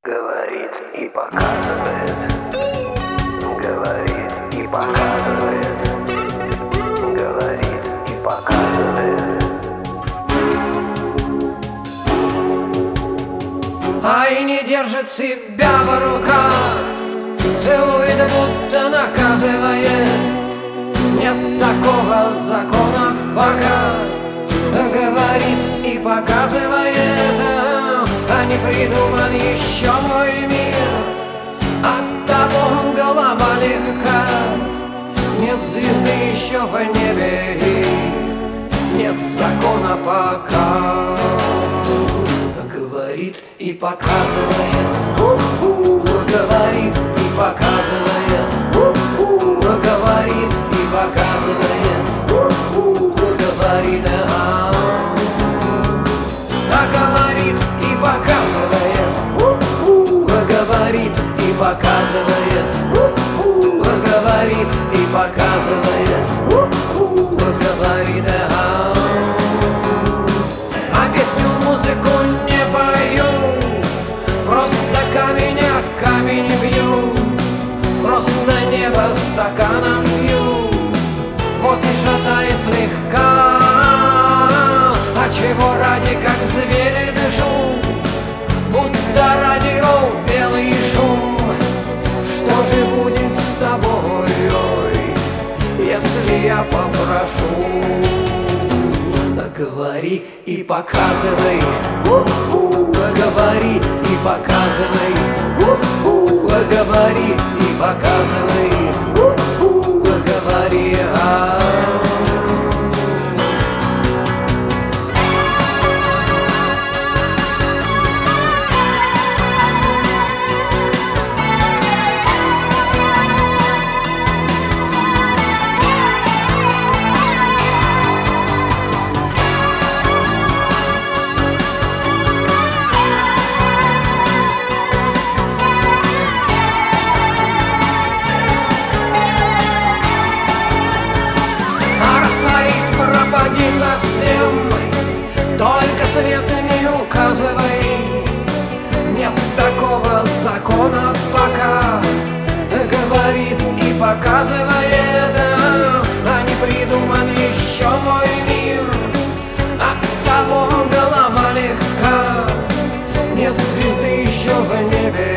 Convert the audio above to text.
Говорит и показывает, говорит и показывает, говорит и показывает. Ай, не держит себя в руках, целует, будто наказывает. Нет такого закона пока. Говорит и показывает, а не придуман еще мой мир. Оттого голова легка. Нет звезды еще в небе, нет закона пока. Говорит и показывает, говорит и показывает, говорит и показывает, говорит, говорит и показывает, говорит и показывает, говорит и показывает, говорит, а песню, музыку не пою, просто камень о камень бью, просто небо стаканом пью. Вот и шатает слегка, а чего ради, как звери дышу, будто радио белый шум. Что же будет с тобой, если я попрошу? Говори и показывай, говори и показывай, говори и показывай, говори. Пропади совсем, только свет не указывай. Нет такого закона пока. Говорит и показывает, а не придуман еще мой мир. Оттого голова легка. Нет звезды еще в небе,